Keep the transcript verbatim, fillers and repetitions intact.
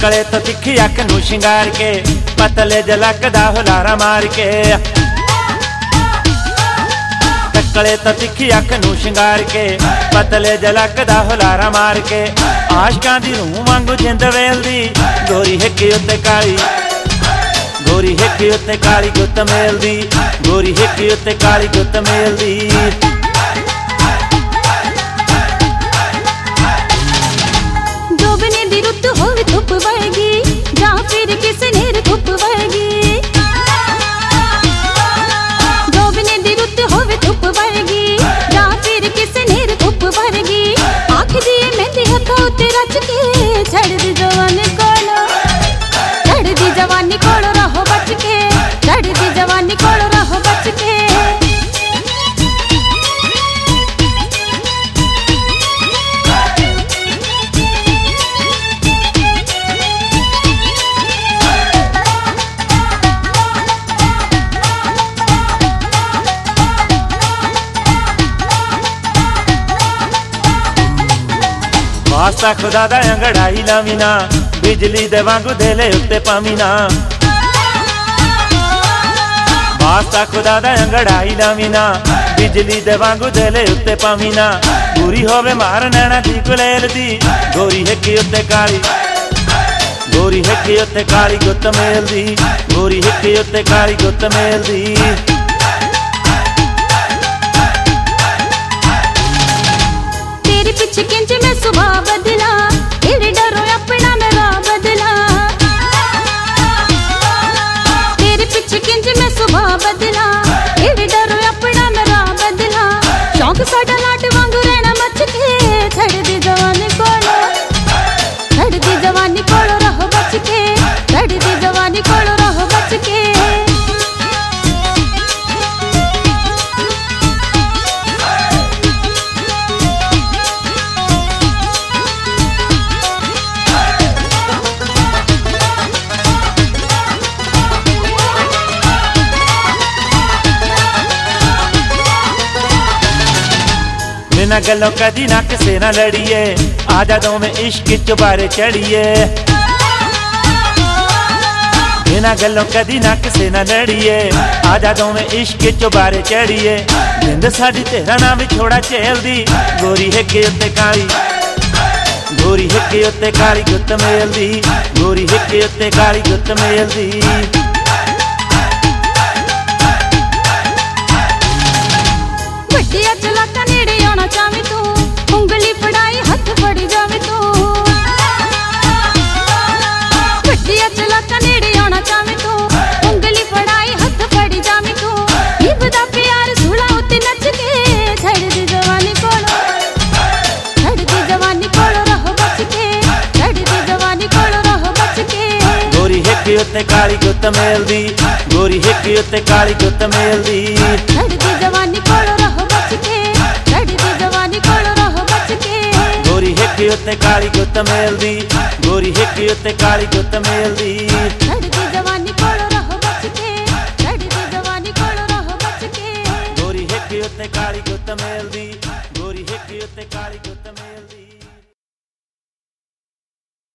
तकड़े तो तिखी अख नूं शिंगार के पतले झलकदा हुलारा मार के। तकड़े तो तिखी अख नूं शिंगार के पतले झलकदा हुलारा मार के। आशकां दी रूह वांगू जिंद वेलदी गोरी हिक उत्ते काली, गोरी हिक उत्ते काली गुत्त मेलदी, गोरी हिक उत्ते काली गुत्त मेलदी। जोबने दी रुत होवे धुप वर्गी जां फिर किसे नेर धुप वर्गी। जोबने दी रुत होवे धुप वर्गी जां फिर किसे नेर धुप वर्गी। आँख दी मेहंदी हथा उत्ते रच के छड़ दी जवानी कोलो, छड़ दी जवानी कोलो रहो बच के, छड़ दी जवानी कोलो रहो बच के। वास्ता खुदा दा अंगड़ाई लावी ना बिजली दे वांगू देले उत्ते पावी ना। वास्ता खुदा दा अंगड़ाई लावी ना बिजली दे वांगू देले उत्ते पावी ना। बुरी होवे मार नैना दी गुलेल दी गोरी हिक उत्ते काली, गोरी हिक उत्ते काली गुत्त मेलदी, गोरी हिक उत्ते काली गुत्त मेलदी। तेरे पीछे किंज मैं सुबह बदला तेरे डरो अपना मेरा बदला। तेरे पीछे किंज मैं सुबह बदला तेरे डरो अपना मेरा बदला। शौक साडा लाट वांगू रहना मच के छड़ दी जवानी कोलो, छड़ दी जवानी कोलो रहो बच के, छड़ दी जवानी कोलो रहो बच के। बिना गलों कदी ना किसे ना लड़िए आजा दो में इश्क चुबारे चढ़िए। बिना गलों कदी ना किसे ना लड़िए आजा दो में इश्क चुबारे चढ़िए। जिंद साडी तेरा नाम विछोड़ा झेलदी गोरी हिक उत्ते काली, गोरी हिक उत्ते काली गुत्त मेलदी, गोरी हिक उत्ते काली गुत्त मेलदी। वड्डिया चलाका नेड़े आना चाहे तू उंगली फड़ाई हथ फड़ी जावे तू। वड्डिया चलाका नेड़े आना चाहे तू उंगली फड़ाई हथ फड़ी जावे तू। निभदा प्यार सुला उत्ते नच के छड़ दी जवानी कोलो, छड़ दी जवानी कोलो रहो बच के, छड़ दी जवानी कोलो रहो बच के। गोरी हिक उत्ते काली गुत्त मेलदी, गोरी हिक उत्ते काली गुत्त मेलदी। छड़ दी जवानी कोलो रहो बच के, छड़ दी जवानी कोलो रहो बच के। गोरी हिक उत्ते काली गुत्त मेलदी, गोरी हिक उत्ते काली गुत्त मेलदी। छड़ दी जवानी कोलो रहो बच के, छड़ दी जवानी कोलो रहो बच के। गोरी हिक उत्ते काली गुत्त मेलदी, गोरी हिक उत्ते काली गुत्त मेलदी।